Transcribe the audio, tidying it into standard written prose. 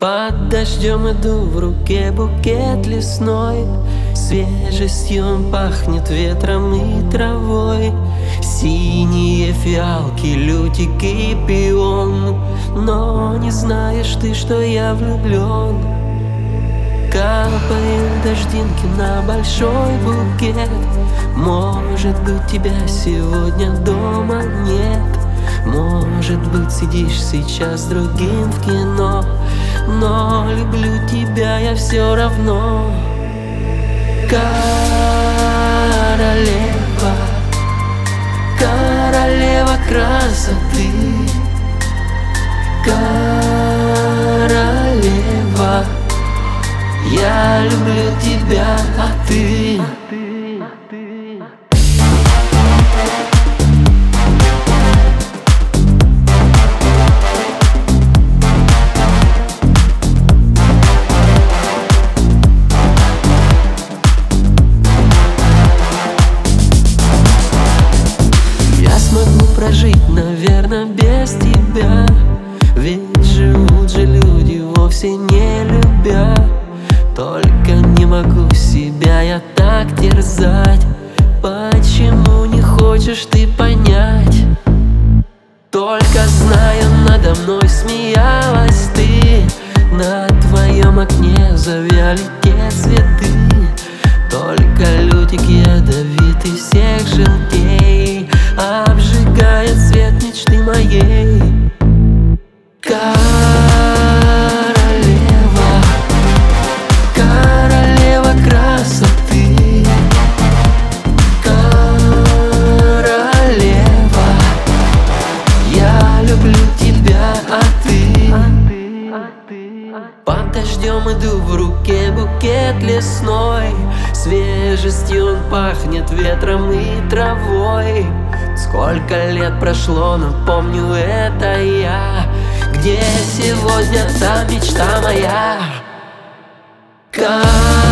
Под дождем иду, в руке букет лесной, свежестью он пахнет ветром и травой. Синие фиалки, лютик и пион, но не знаешь ты, что я влюблен. Капают дождинки на большой букет. Может быть, тебя сегодня дома нет. Может быть, сидишь сейчас с другим в кино, но люблю тебя я все равно. Королева, королева красоты, королева, я люблю тебя, а ты? Прожить, наверное, без тебя. Ведь живут же люди, вовсе не любя. Только не могу себя я так терзать. Почему не хочешь ты понять? Только знаю, надо мной смеялась ты. На твоем окне завяли те цветы. Только лютик ядовитый всех желтей обжигает свет мечты моей. Королева, королева красоты, королева, я люблю тебя, а ты? Под дождем иду, в руке букет лесной, свежестью он пахнет ветром и травой. Сколько лет прошло, но помню, это я. Где сегодня та мечта моя?